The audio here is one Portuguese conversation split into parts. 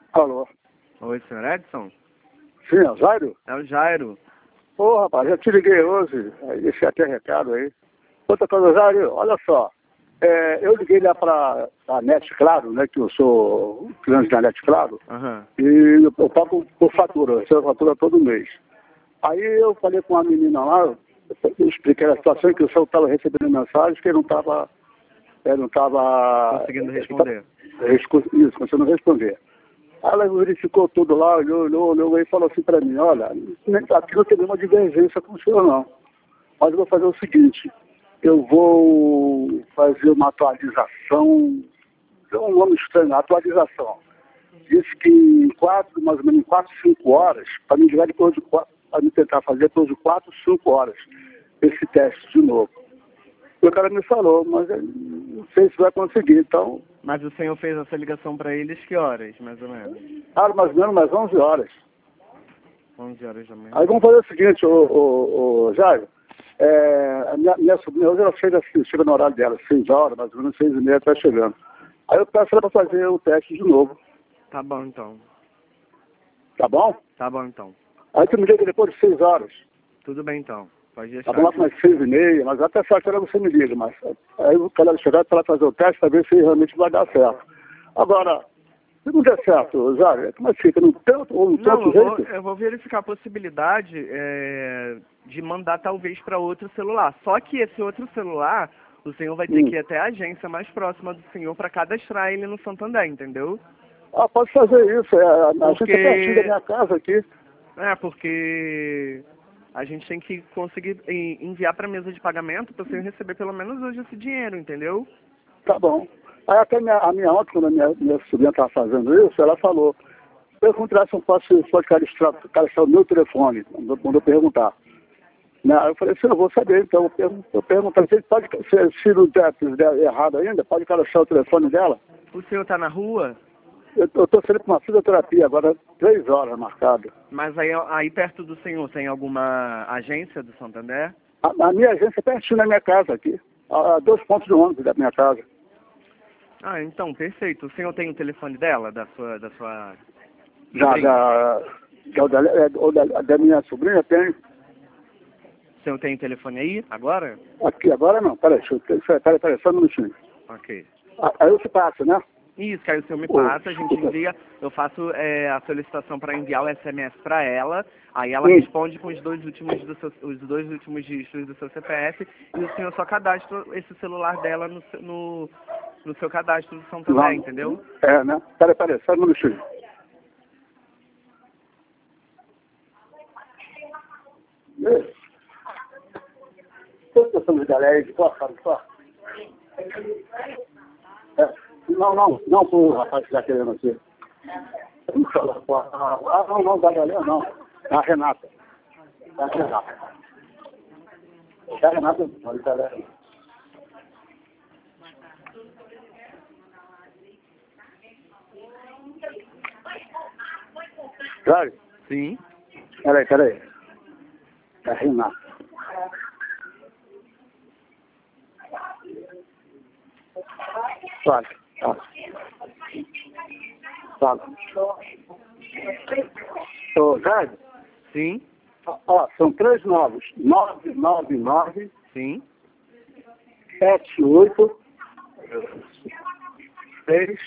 Alô? Oi, senhor Edson? Sim, é o Jairo? É o Jairo. Ô, rapaz, já te liguei hoje, aí deixei até recado aí. Outra coisa, Jairo, olha só, eu liguei lá para a Net Claro, né, que eu sou cliente da Net Claro, Aham. e eu pago por fatura, eu recebo fatura todo mês. Aí eu falei com uma menina lá, eu expliquei a situação, que o senhor estava recebendo mensagens que ele não estava Conseguindo responder. Isso, você não responder. Aí ela verificou tudo lá, olhou e falou assim para mim, olha, aqui não tem nenhuma divergência com o senhor não. Mas eu vou fazer o seguinte, eu vou fazer uma atualização, é um nome estranho, atualização. Diz que mais ou menos em 4, 5 horas, para me ligar depois de 4, para me tentar fazer depois de 4, 5 horas, esse teste de novo. E o cara me falou, mas eu não sei se vai conseguir, então... Mas o senhor fez essa ligação para eles que horas, mais ou menos? Mais ou menos mais 11 horas. 11 horas da manhã. Aí vamos fazer o seguinte, Jairo, a minha sobrinha hoje ela chega no horário dela, 6 horas, mais ou menos 6h30, está chegando. Aí eu peço ela para fazer o teste de novo. Tá bom, então. Tá bom? Tá bom, então. Aí tu me liga depois de 6 horas. Tudo bem, então. Pode Tá deixar. bom lá para umas 6h30, mas até essa hora você me liga, mas aí o cara chegar para ela fazer o teste para ver se realmente vai dar certo. Agora, se não der certo, Jairo, como é que fica? Não tem outro jeito? Eu vou verificar a possibilidade de mandar talvez para outro celular. Só que esse outro celular, o senhor vai ter que ir até a agência mais próxima do senhor para cadastrar ele no Santander, entendeu? Ah, pode fazer isso. A gente Porque... é pertinho da minha casa aqui. Porque a gente tem que conseguir enviar para a mesa de pagamento para o senhor receber pelo menos hoje esse dinheiro, entendeu? Tá bom. Aí até a minha ontem, quando a minha sobrinha estava fazendo isso, ela falou, perguntar se eu pode cadastrar o meu telefone, quando eu perguntar. Né? Aí eu falei assim, eu vou saber, então eu perguntar se ele pode, se não der errado ainda, pode cadastrar o telefone dela. O senhor está na rua? Eu estou saindo para uma fisioterapia agora, 3 horas marcado. Mas aí perto do senhor tem alguma agência do Santander? A minha agência é pertinho da minha casa aqui, a 2 pontos de ônibus da minha casa. Ah, então, perfeito. O senhor tem o telefone dela, da sua Da minha sobrinha tem. O senhor tem o telefone aí, agora? Aqui, agora não, peraí, só um minutinho. Ok. Aí eu te passo, né? Isso, que aí o senhor me passa, a gente envia, eu faço a solicitação para enviar o SMS para ela, aí ela responde com os dois últimos dígitos do seu CPF e o senhor só cadastra esse celular dela no seu cadastro do Santander, entendeu? Né? Peraí, só um minutinho. Quanto que eu galera aí de costa, só? Não, pro rapaz que está querendo aqui. Não, da galera não. A Renata. A Renata, pode estar aí. Claro? Sim. Peraí. A Renata. Fala. Ô, Jair? Sim. Ó, são 3 novos. 999. Sim. 78 6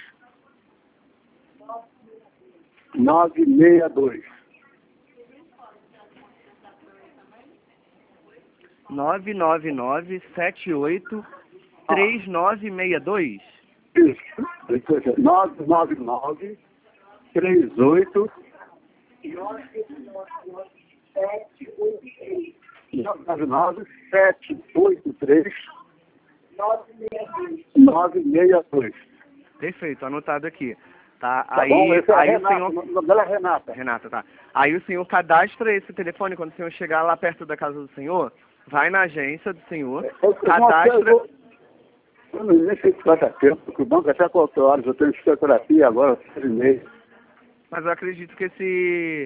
962. 999783962? Isso. 999 38 999 783 962. Perfeito, anotado aqui. Tá, Tá aí, bom? Esse é aí Renata, o senhor... o nome dela é Renata. Renata, tá. Aí o senhor cadastra esse telefone quando o senhor chegar lá perto da casa do senhor, vai na agência do senhor, cadastra... Eu nem sei se vai dar tempo, porque o banco até 4 horas, eu tenho fisioterapia agora, 6h30. Mas eu acredito que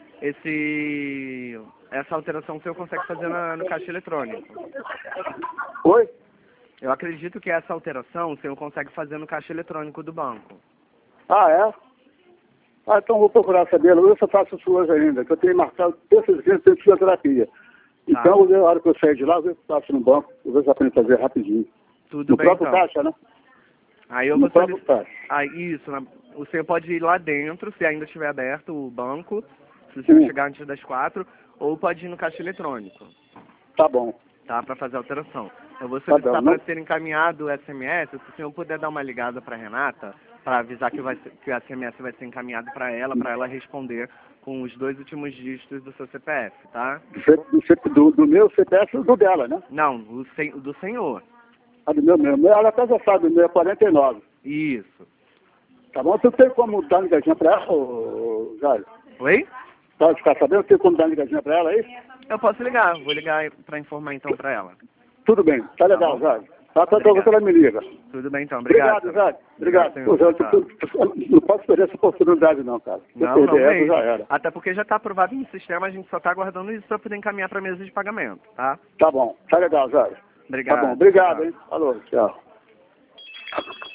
essa alteração o senhor consegue fazer no caixa eletrônico. Oi? Eu acredito que essa alteração o senhor consegue fazer no caixa eletrônico do banco. Ah, é? Ah, então vou procurar saber, eu só faço isso hoje ainda, que eu tenho marcado terças vezes de fisioterapia. Então, na hora que eu sair de lá, eu passo no banco, eu vou aprender a fazer rapidinho. Tudo no bem, próprio então. caixa, né? Aí eu No vou próprio caixa. isso, o senhor pode ir lá dentro, se ainda estiver aberto o banco, se o senhor chegar antes das 4, ou pode ir no caixa eletrônico. Tá bom. Tá, para fazer a alteração. Eu vou solicitar Não... para ser encaminhado o SMS, se o senhor puder dar uma ligada para Renata, para avisar que o SMS vai ser encaminhado para ela responder com os 2 últimos dígitos do seu CPF, tá? Do meu CPF ou do dela, né? Não, do senhor. Ah, do meu mesmo. Ela até já sabe, o meu é 49. Isso. Tá bom? Tu tem como dar uma ligadinha pra ela, Jair? Oi? Pode ficar sabendo? Tem como dar uma ligadinha pra ela aí? Eu posso ligar, vou ligar para informar então para ela. Tudo bem, tá legal, Jair. Tá, você ela me liga. Tudo bem então, obrigado. Jair. Obrigado. Senhor, Não posso perder essa oportunidade não, cara. Não essa, já era. Até porque já está aprovado no sistema, a gente só está aguardando isso para poder encaminhar para a mesa de pagamento, tá? Tá bom, tá legal, Jair. Obrigado. Tá bom, obrigado, hein? Falou, tchau.